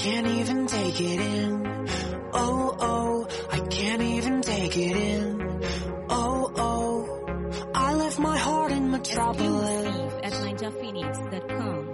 can't even take it in. Oh, oh, I can't even take it in. Oh, oh, I left my heart in Metropolis. At ninjaphoenix.com.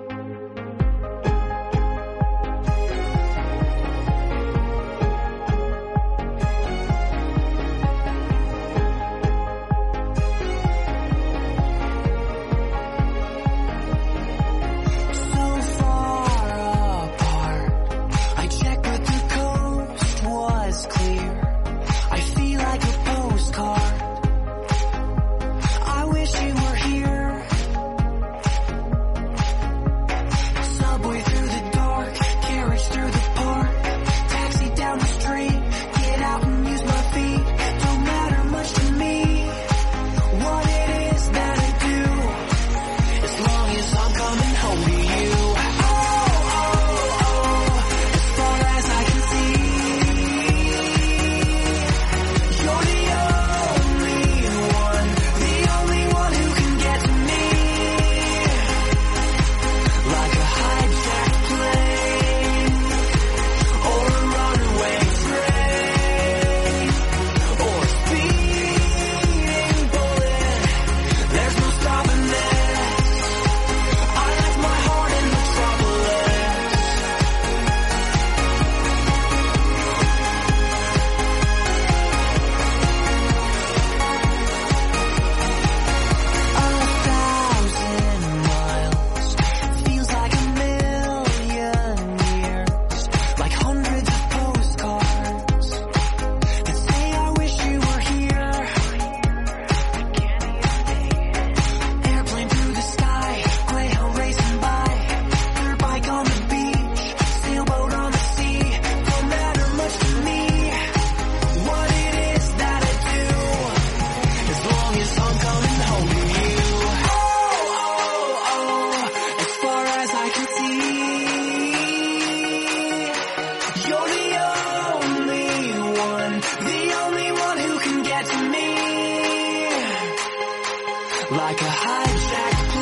Like a hijacked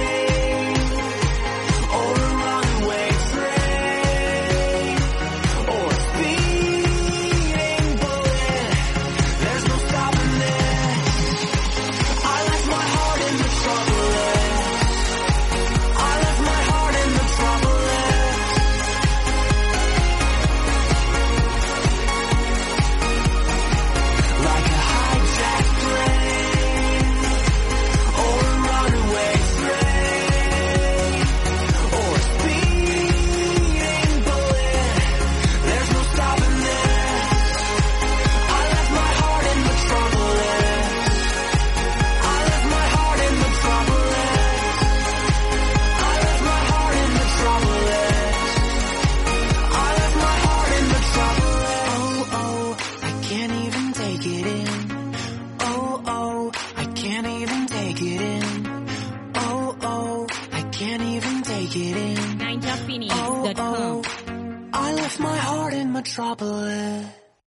plane, or a runaway train, or a speeding bullet. There's no stopping this. I left my heart in Metropolis. I left my heart in Metropolis. Like a hijacked plane, or a runaway train, or a speeding bullet. There's no stopping this. I left my heart in Metropolis. I left my heart in Metropolis. I left my heart in Metropolis. I left my heart in Metropolis. Oh, oh, I can't even take it in. Oh, oh, I can't even take it in. Oh, oh, I can't even take it in. ninjaphoenix.com. I left my heart in Metropolis.